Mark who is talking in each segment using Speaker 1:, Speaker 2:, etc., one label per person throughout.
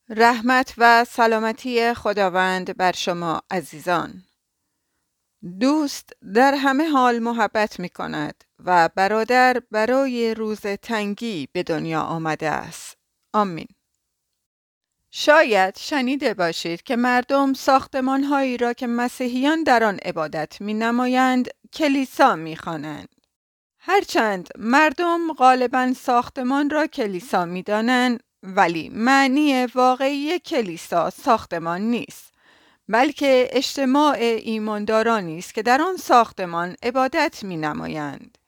Speaker 1: رحمت و سلامتی خداوند بر شما عزیزان. دوست در همه حال محبت می کند و برادر برای روز تنگی به دنیا آمده است. آمین. شاید شنیده باشید که مردم ساختمان‌هایی را که مسیحیان در آن عبادت می نمایند کلیسا می خوانند. هرچند مردم غالباً ساختمان را کلیسا می دانند، ولی معنی واقعی کلیسا ساختمان نیست، بلکه اجتماع ایماندارانی است که در آن ساختمان عبادت می نمایند.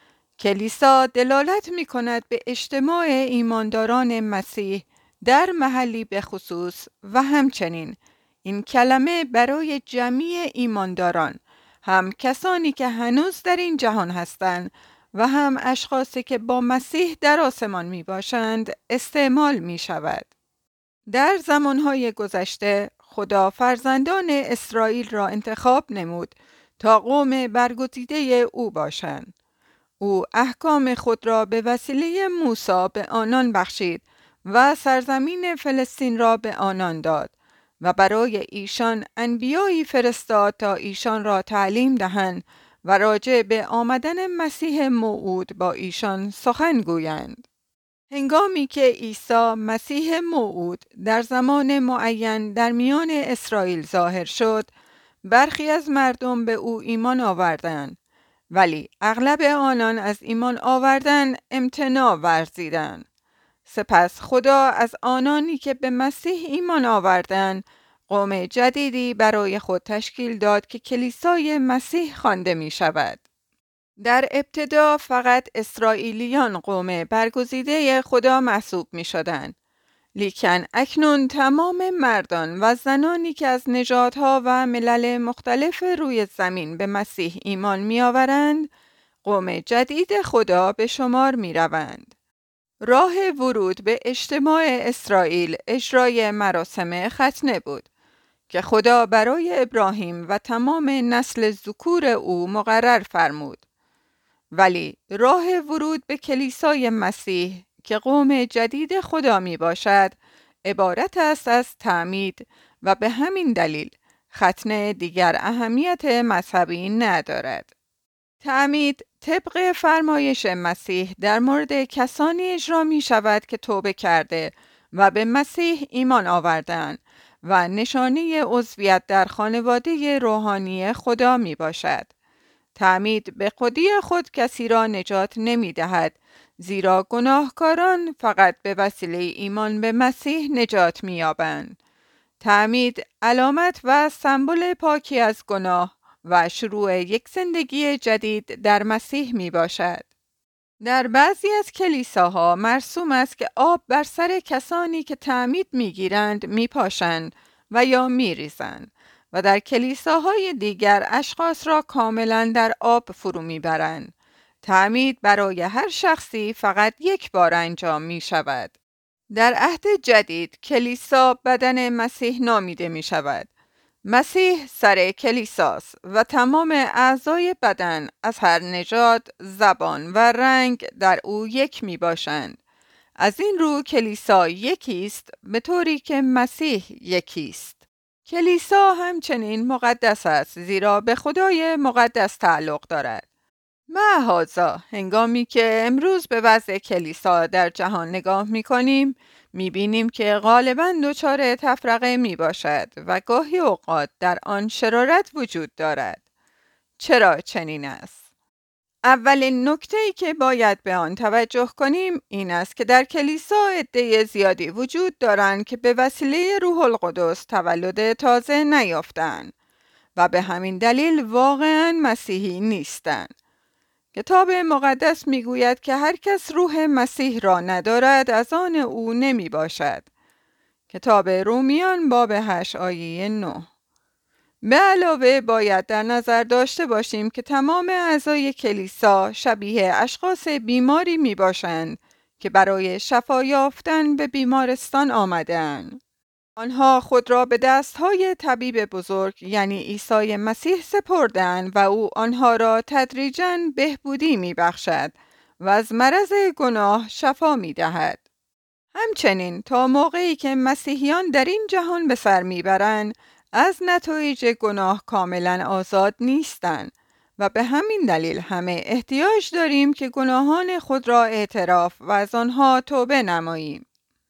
Speaker 1: کلیسا دلالت می کند به اجتماع ایمانداران مسیح در محلی به خصوص و همچنین این کلمه برای جمعی ایمانداران، هم کسانی که هنوز در این جهان هستند و هم اشخاصی که با مسیح در آسمان می باشند استعمال می شود. در زمانهای گذشته خدا فرزندان اسرائیل را انتخاب نمود تا قوم برگزیده او باشند. او احکام خود را به وسیله موسی به آنان بخشید و سرزمین فلسطین را به آنان داد و برای ایشان انبیایی فرستاد تا ایشان را تعلیم دهند و راجع به آمدن مسیح موعود با ایشان سخن گویند. هنگامی که عیسی مسیح موعود در زمان معین در میان اسرائیل ظاهر شد، برخی از مردم به او ایمان آوردند، ولی اغلب آنان از ایمان آوردن امتناع ورزیدند. سپس خدا از آنانی که به مسیح ایمان آوردند قوم جدیدی برای خود تشکیل داد که کلیسای مسیح خوانده می شود. در ابتدا فقط اسرائیلیان قوم برگزیده خدا محسوب می شدند. لیکن اکنون تمام مردان و زنانی که از نژادها و ملل مختلف روی زمین به مسیح ایمان می آورند، قوم جدید خدا به شمار می روند. راه ورود به اجتماع اسرائیل اجرای مراسم ختنه بود که خدا برای ابراهیم و تمام نسل ذکور او مقرر فرمود. ولی راه ورود به کلیسای مسیح که قوم جدید خدا می باشد عبارت است از تعمید و به همین دلیل ختنه دیگر اهمیت مذهبی ندارد. تعمید طبق فرمایش مسیح در مورد کسانی اجرا می شود که توبه کرده و به مسیح ایمان آوردند و نشانه عضویت در خانواده روحانی خدا می باشد. تعمید به خودی خود کسی را نجات نمی دهد، زیرا گناهکاران فقط به وسیله ایمان به مسیح نجات می یابند. تعمید علامت و سمبل پاکی از گناه و شروع یک زندگی جدید در مسیح می باشد. در بعضی از کلیساها مرسوم است که آب بر سر کسانی که تعمید می گیرند می پاشند و یا می ریزند و در کلیساهای دیگر اشخاص را کاملا در آب فرو می برند. تعمید برای هر شخصی فقط یک بار انجام می شود. در عهد جدید کلیسا بدن مسیح نامیده می شود. مسیح سر کلیساست و تمام اعضای بدن از هر نژاد، زبان و رنگ در او یک می باشند. از این رو کلیسا یکی است به طوری که مسیح یکی است. کلیسا همچنین مقدس است زیرا به خدای مقدس تعلق دارد. معاذا هنگامی که امروز به وضع کلیسا در جهان نگاه می کنیم می بینیم که غالباً دچار تفرقه می باشد و گاهی اوقات در آن شرارت وجود دارد. چرا چنین است؟ اولین نکته‌ای که باید به آن توجه کنیم این است که در کلیسا عده زیادی وجود دارند که به وسیله روح القدس تولد تازه نیافتند و به همین دلیل واقعاً مسیحی نیستند. کتاب مقدس میگوید که هر کس روح مسیح را ندارد از آن او نمی باشد. کتاب رومیان باب 8 آیه 9. به علاوه باید در نظر داشته باشیم که تمام اعضای کلیسا شبیه اشخاص بیماری می باشند که برای شفا یافتن به بیمارستان آمدند. آنها خود را به دستهای طبیب بزرگ یعنی عیسی مسیح سپردند و او آنها را تدریجاً بهبودی می بخشد و از مرض گناه شفا می دهد. همچنین تا موقعی که مسیحیان در این جهان به سر میبرند از نتایج گناه کاملا آزاد نیستند و به همین دلیل همه احتیاج داریم که گناهان خود را اعتراف و از آنها توبه نماییم.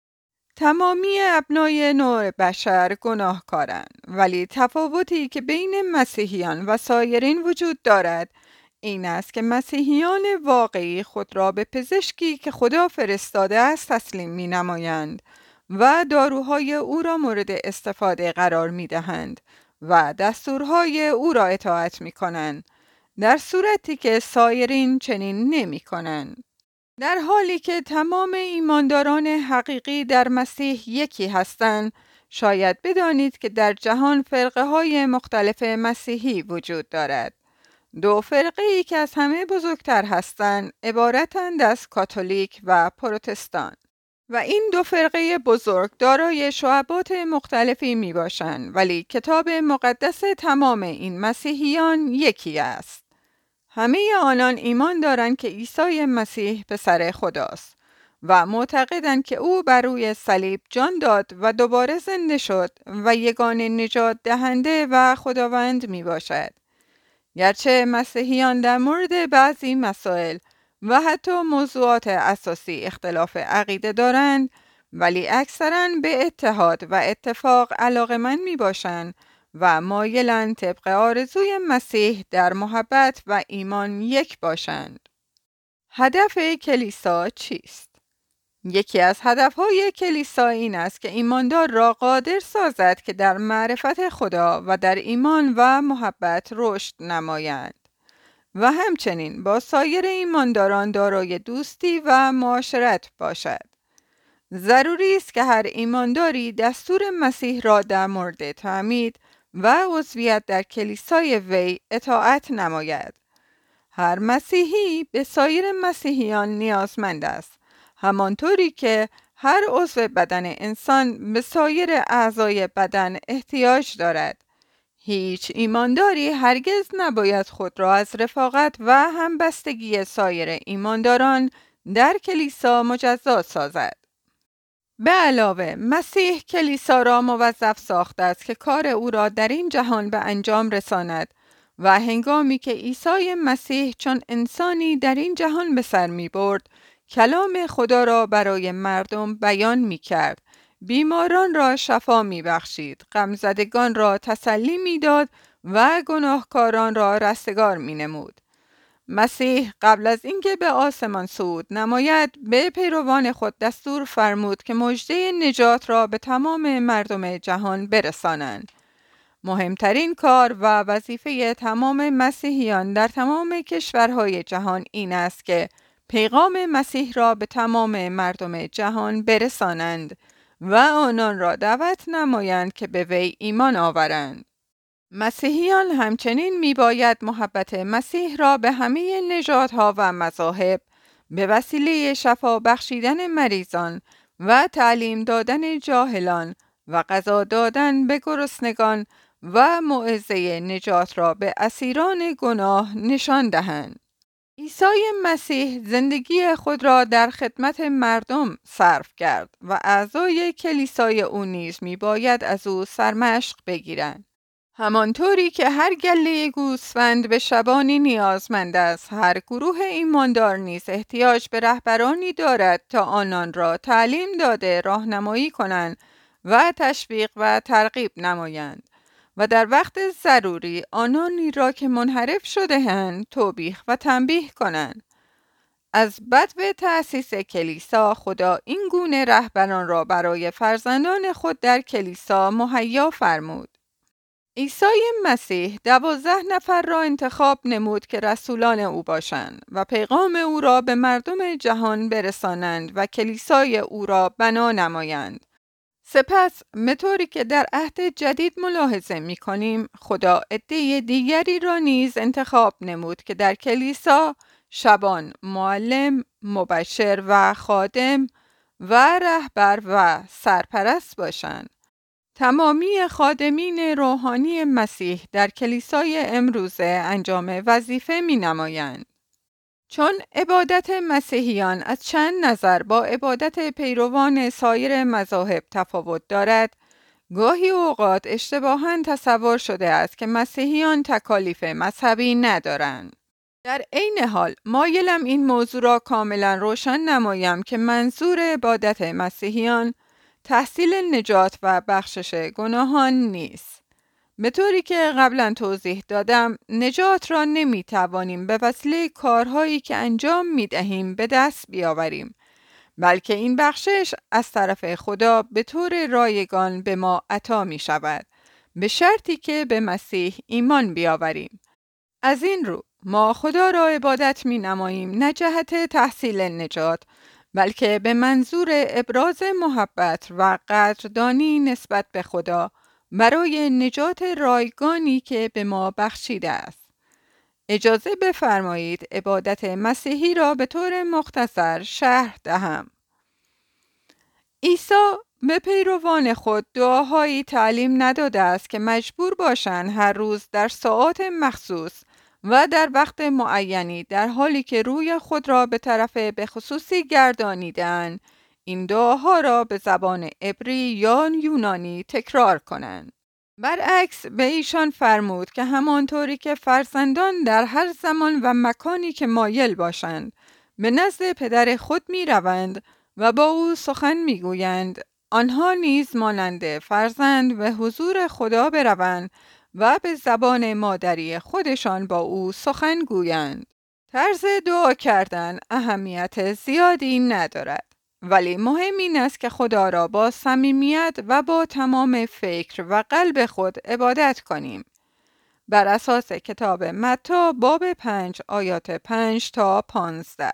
Speaker 1: تمامی ابنای نوع بشر گناهکارند، ولی تفاوتی که بین مسیحیان و سایرین وجود دارد این است که مسیحیان واقعی خود را به پزشکی که خدا فرستاده است تسلیم می نمایند و داروهای او را مورد استفاده قرار می دهند و دستورهای او را اطاعت می کنند، در صورتی که سایرین چنین نمی کنند. در حالی که تمام ایمانداران حقیقی در مسیح یکی هستند، شاید بدانید که در جهان فرقه های مختلف مسیحی وجود دارد. دو فرقه ای که از همه بزرگتر هستند عبارتند از کاتولیک و پروتستان و این دو فرقه بزرگ دارای شعبات مختلفی می باشند، ولی کتاب مقدس تمام این مسیحیان یکی است. همه آنان ایمان دارند که عیسی مسیح پسر خداست و معتقدند که او بر روی صلیب جان داد و دوباره زنده شد و یگانه نجات دهنده و خداوند می باشد. گرچه مسیحیان در مورد بعضی مسائل و حتی موضوعات اساسی اختلاف عقیده دارند، ولی اکثراً به اتحاد و اتفاق علاقه‌مند می باشند و مایلند طبق آرزوی مسیح در محبت و ایمان یک باشند. هدف کلیسا چیست؟ یکی از هدفهای کلیسا این است که ایماندار را قادر سازد که در معرفت خدا و در ایمان و محبت رشد نمایند و همچنین با سایر ایمانداران دارای دوستی و معاشرت باشد. ضروری است که هر ایمانداری دستور مسیح را در مورد تعمید و عضویت در کلیسای وی اطاعت نماید. هر مسیحی به سایر مسیحیان نیازمند است، همانطوری که هر عضو بدن انسان به سایر اعضای بدن احتیاج دارد. هیچ ایمانداری هرگز نباید خود را از رفاقت و همبستگی سایر ایمانداران در کلیسا مجزا سازد. به علاوه مسیح کلیسا را موظف ساخته است که کار او را در این جهان به انجام رساند و هنگامی که عیسی مسیح چون انسانی در این جهان به سر می برد، کلام خدا را برای مردم بیان می کرد، بیماران را شفا می بخشید، غمزدگان را تسلی می داد و گناهکاران را رستگار می نمود. مسیح قبل از اینکه به آسمان صعود نماید به پیروان خود دستور فرمود که مژده نجات را به تمام مردم جهان برسانند. مهمترین کار و وظیفه تمام مسیحیان در تمام کشورهای جهان این است که پیغام مسیح را به تمام مردم جهان برسانند و آنان را دعوت نمایند که به وی ایمان آورند. مسیحیان همچنین میباید محبت مسیح را به همه نژادها و مذاهب به وسیله شفا بخشیدن مریضان و تعلیم دادن جاهلان و غذا دادن به گرسنگان و موعظه نجات را به اسیران گناه نشان دهند. عیسی مسیح زندگی خود را در خدمت مردم صرف کرد و اعضای کلیسای او نیز میباید از او سرمشق بگیرند. همانطوری که هر گله گوسفند به شبانی نیازمند است، هر گروه ایماندار نیز احتیاج به رهبرانی دارد تا آنان را تعلیم داده راهنمایی کنند و تشویق و ترغیب نمایند و در وقت ضروری آنانی را که منحرف شده‌اند توبیخ و تنبیه کنند. از بدو تأسیس کلیسا خدا این گونه رهبران را برای فرزندان خود در کلیسا مهیا فرمود. عیسی مسیح 12 نفر را انتخاب نمود که رسولان او باشند و پیغام او را به مردم جهان برسانند و کلیسای او را بنا نمایند. سپس مطوری که در عهد جدید ملاحظه می کنیم، خدا عده دیگری را نیز انتخاب نمود که در کلیسا شبان، معلم، مبشر و خادم و رهبر و سرپرست باشند. تمامی خادمین روحانی مسیح در کلیسای امروزه انجام وظیفه می نمایند. چون عبادت مسیحیان از چند نظر با عبادت پیروان سایر مذاهب تفاوت دارد، گاهی اوقات اشتباهاً تصور شده است که مسیحیان تکالیف مذهبی ندارند. در عین حال مایلم این موضوع را کاملا روشن نمایم که منظور عبادت مسیحیان تحصیل نجات و بخشش گناهان نیست. به طوری که قبلا توضیح دادم، نجات را نمی توانیم به وسیله کارهایی که انجام می دهیم به دست بیاوریم، بلکه این بخشش از طرف خدا به طور رایگان به ما عطا می شود، به شرطی که به مسیح ایمان بیاوریم. از این رو ما خدا را عبادت می نماییم، نه جهت تحصیل نجات، بلکه به منظور ابراز محبت و قدردانی نسبت به خدا برای نجات رایگانی که به ما بخشیده است. اجازه بفرمایید عبادت مسیحی را به طور مختصر شرح دهم. عیسی به پیروان خود دعاهایی تعلیم نداده است که مجبور باشند هر روز در ساعات مخصوص و در وقت معینی در حالی که روی خود را به طرف به خصوصی گردانیدند، این دعاها را به زبان عبری یا یونانی تکرار کنند. برعکس به ایشان فرمود که همانطوری که فرزندان در هر زمان و مکانی که مایل باشند به نزد پدر خود می روند و با او سخن می گویند، آنها نیز مانند فرزند به حضور خدا بروند و به زبان مادری خودشان با او سخن گویند. طرز دعا کردن اهمیت زیادی ندارد، ولی مهم این است که خدا را با صمیمیت و با تمام فکر و قلب خود عبادت کنیم. بر اساس کتاب متی باب 5 آیات 5 تا 15.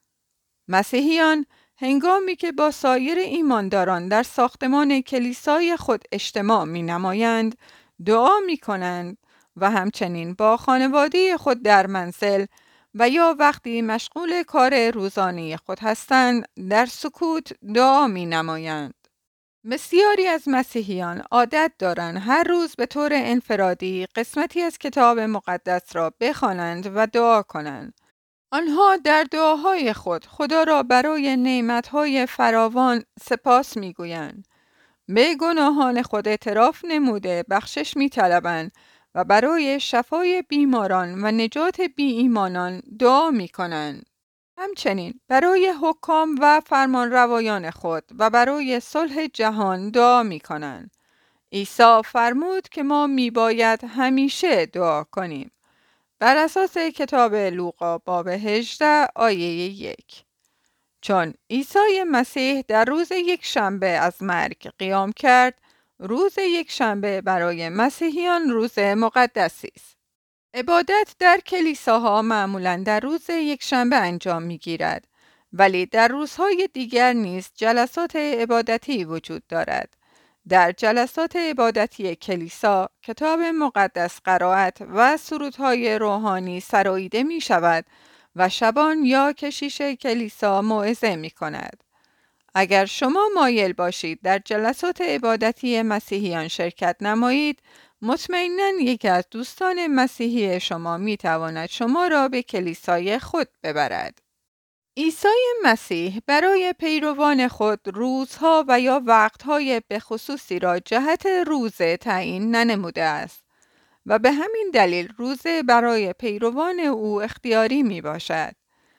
Speaker 1: مسیحیان هنگامی که با سایر ایمانداران در ساختمان کلیسای خود اجتماع می نمایند، دعا می کنند و همچنین با خانواده خود در منزل و یا وقتی مشغول کار روزانه خود هستند در سکوت دعا می نمایند. بسیاری از مسیحیان عادت دارند هر روز به طور انفرادی قسمتی از کتاب مقدس را بخوانند و دعا کنند. آنها در دعاهای خود خدا را برای نعمتهای فراوان سپاس می گویند. به گناهان خود اعتراف نموده بخشش می طلبند و برای شفای بیماران و نجات بی ایمانان دعا می کنند. همچنین برای حکام و فرمانروایان خود و برای صلح جهان دعا می کنند. عیسی فرمود که ما می باید همیشه دعا کنیم. بر اساس کتاب لوقا باب 18 آیه 1. چون عیسی مسیح در روز یک شنبه از مرگ قیام کرد، روز یک شنبه برای مسیحیان روز مقدسی است. عبادت در کلیساها معمولاً در روز یک شنبه انجام می گیرد، ولی در روزهای دیگر نیز جلسات عبادتی وجود دارد. در جلسات عبادتی کلیسا، کتاب مقدس قرائت و سرودهای روحانی سراییده می شود و شبان یا کشیش کلیسا موعظه می کند. اگر شما مایل باشید در جلسات عبادتی مسیحیان شرکت نمایید، مطمئناً یکی از دوستان مسیحی شما می تواند شما را به کلیسای خود ببرد. عیسی مسیح برای پیروان خود روزها و یا وقتهای به خصوصی را جهت روزه تعیین ننموده است و به همین دلیل روزه برای پیروان او اختیاری می باشد.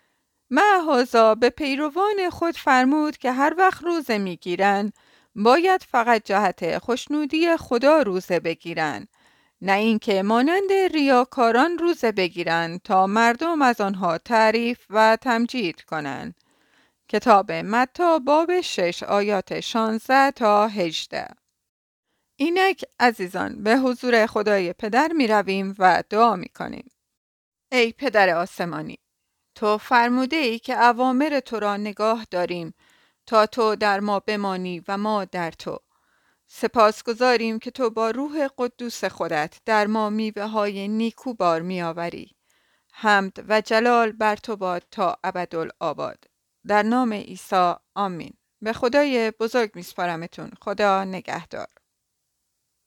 Speaker 1: معاذا به پیروان خود فرمود که هر وقت روزه می گیرند باید فقط جهت خوشنودی خدا روزه بگیرند، نه اینکه مانند ریاکاران روزه بگیرند تا مردم از آنها تعریف و تمجید کنند. کتاب متی باب 6 آیات 16 تا 18. اینک عزیزان به حضور خدای پدر می رویم و دعا می کنیم. ای پدر آسمانی، تو فرموده ای که اوامر تو را نگاه داریم تا تو در ما بمانی و ما در تو. سپاسگزاریم که تو با روح قدوس خودت در ما میوه های نیکو بار می آوری. حمد و جلال بر تو باد تا ابدالآباد. در نام عیسی آمین. به خدای بزرگ میسپارمتون. خدا نگهدار.